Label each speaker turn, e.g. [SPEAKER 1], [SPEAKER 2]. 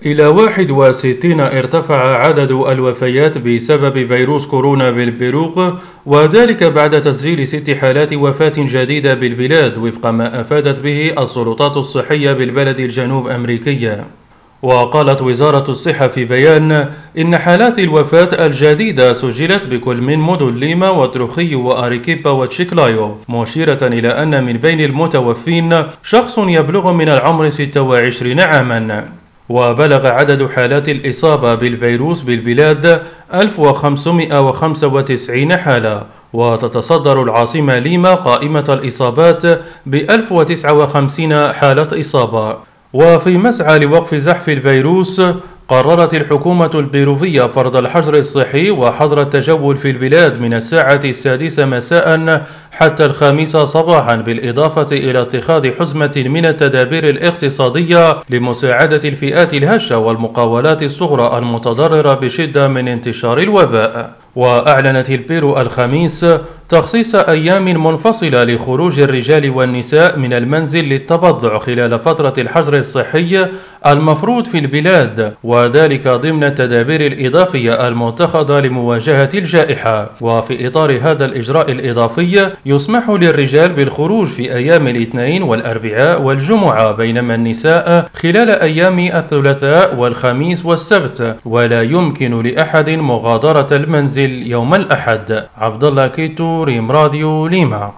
[SPEAKER 1] إلى 61 ارتفع عدد الوفيات بسبب فيروس كورونا بالبيروق، وذلك بعد تسجيل 6 حالات وفاة جديدة بالبلاد وفق ما أفادت به السلطات الصحية بالبلد الجنوب أمريكية. وقالت وزارة الصحة في بيان إن حالات الوفاة الجديدة سجلت بكل من مدن ليما وتروخيو وأريكيبا وتشيكلايو، مشيرة إلى أن من بين المتوفين شخص يبلغ من العمر 26 عاما. وبلغ عدد حالات الإصابة بالفيروس بالبلاد 1595 حالة، وتتصدر العاصمة ليما قائمة الإصابات ب 1059 حالة إصابة. وفي مسعى لوقف زحف الفيروس، قررت الحكومة البيروفية فرض الحجر الصحي وحظر التجول في البلاد من الساعة 6 مساء حتى 5 صباحا، بالإضافة إلى اتخاذ حزمة من التدابير الاقتصادية لمساعدة الفئات الهشة والمقاولات الصغرى المتضررة بشدة من انتشار الوباء. وأعلنت البيرو الخميس تخصيص أيام منفصلة لخروج الرجال والنساء من المنزل للتبضع خلال فترة الحجر الصحي المفروض في البلاد، وذلك ضمن التدابير الإضافية المتخذة لمواجهة الجائحة. وفي إطار هذا الإجراء الإضافي يسمح للرجال بالخروج في أيام الاثنين والأربعاء والجمعة، بينما النساء خلال أيام الثلاثاء والخميس والسبت، ولا يمكن لأحد مغادرة المنزل يوم الأحد. عبد الله كيتو، ريم راديو، ليما.